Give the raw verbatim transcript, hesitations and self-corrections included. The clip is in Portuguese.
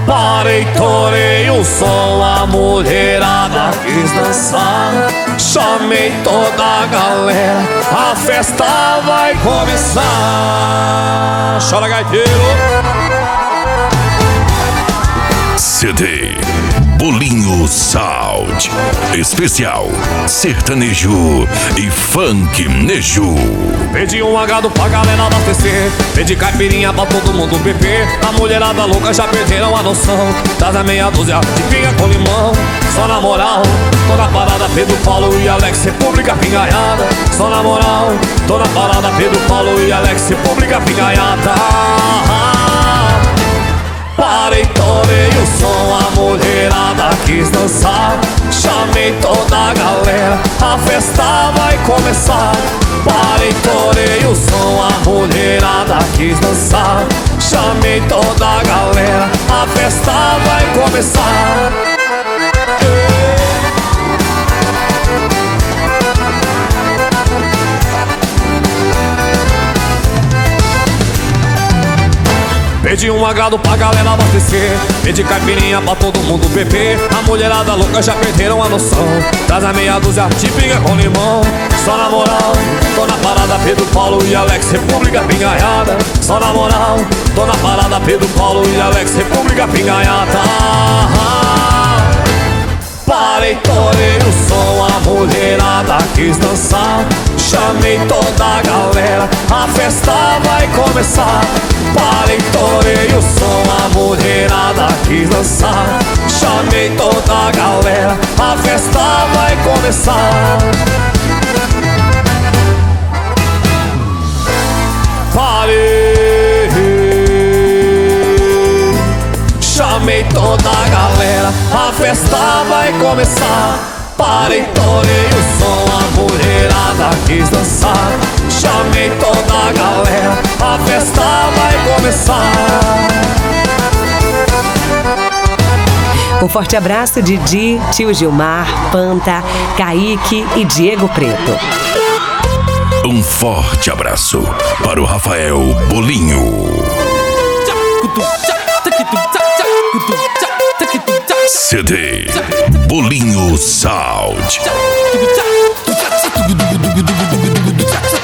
Parei, torei o som, a mulherada quis dançar. Chamei toda a galera, a festa vai começar. Chora, gaiteiro. C D Bolinho Sound especial sertanejo e funk nejo. Pedi um agrado pra galera abastecer, pedi caipirinha pra todo mundo beber. A mulherada louca já perderam a noção, traz a meia dúzia de pinga com limão. Só na moral, tô na parada Pedro, Paulo e Alex, República Pingaiada. Só na moral, tô na parada Pedro, Paulo e Alex, República Pingaiada. Parei, torei o som, a mulherada quis dançar. Chamei toda a galera, a festa vai começar. Parei, torei o som, a mulherada quis dançar. Chamei toda a galera, a festa vai começar. Pedi um agrado pra galera abastecer, pedi caipirinha pra todo mundo beber. A mulherada louca já perderam a noção, traz a meia dúzia de pinga com limão. Só na moral, tô na parada Pedro, Paulo e Alex, República Pingaiada. Só na moral, tô na parada Pedro, Paulo e Alex, República Pingaiada. Parei, torei o som, a mulherada quis dançar. Chamei toda a galera, a festa vai começar. Parei, torei o som, a mulherada quis dançar. Chamei toda a galera, a festa vai começar. Parei, chamei toda a galera, a festa vai começar. Parei, torei o som, a mulherada quis dançar. Chamei toda a galera, a festa vai começar. Um forte abraço, Didi, tio Gilmar, Panta, Kaique e Diego Preto. Um forte abraço para o Rafael Bolinho. C D Bolinho Sound.